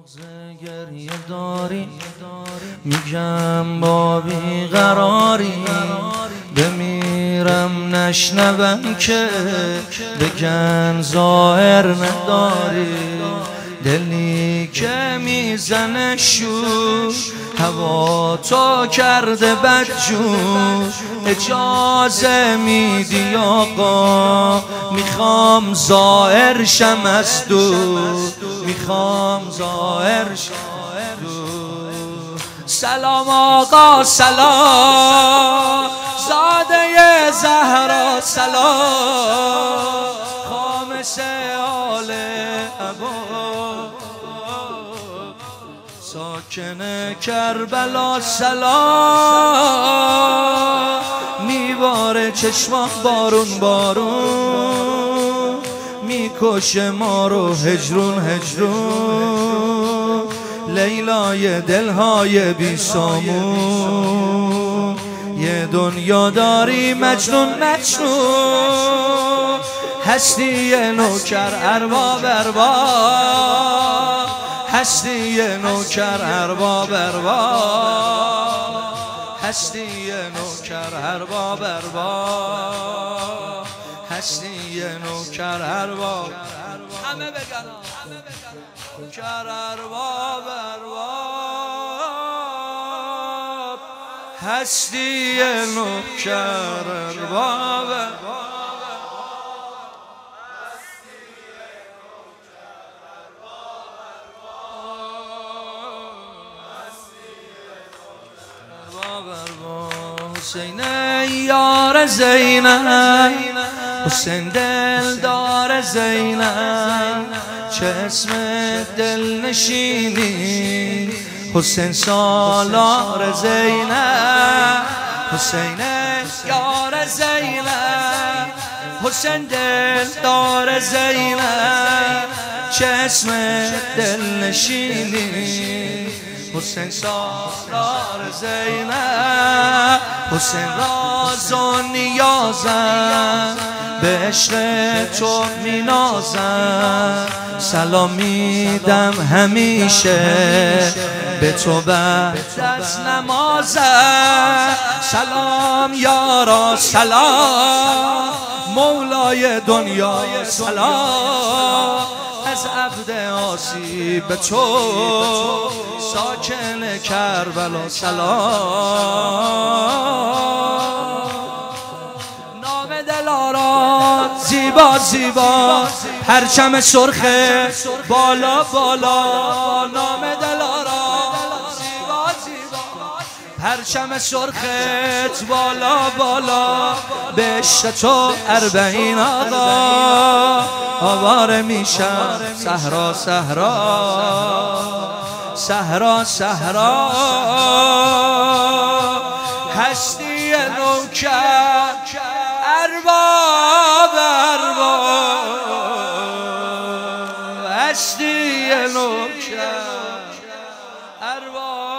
بغض گریه داری میگم با بیقراری بمیرم نشنوم که بگن ظاهر نداری دلی که میزنه شور هوا تو کرده بدجور اجازه میدی آقا میخوام ظاهر شم از دور میخوام ظاهر شم دور سلام آقا سلام زاده زهرا سلام خامس آل ابا ساکن کربلا سلام میباره چشما بارون بارون میکشه ما رو هجرون هجرون لیلای دلهای بی سامون یه دنیا داری مجنون مجنون هستی نوکر ارباب ارباب هستی نوکر ارباب ارباب هستی نوکر ارباب ارباب هستی نوکر ارباب همه بگن نوکر ارباب ارباب هستی نوکر ارباب حسین یار زینب حسین دلدار زینب چه اسم دل نشینی حسین سالار زینب حسین یار زینب حسین دلدار زینب چه اسم دل نشینی حسین سالار زینب حسین راز و نیازم به عشق تو می نازم سلام میدم همیشه به تو بعد از نمازم سلام یارا سلام مولای دنیا سلام از عبد عاصی به تو ساکن کربلا سلام نام دلارا زیبا زیبا پرچم سرخ بالا بالا نام دلارا زیبا زیبا پرچم سرخت بالا بالا به عشق تو اربعین آقا آواره میشم صحرا صحرا صحرا صحرا هستی نوکر ارباب ارباب هستی نوکر ارباب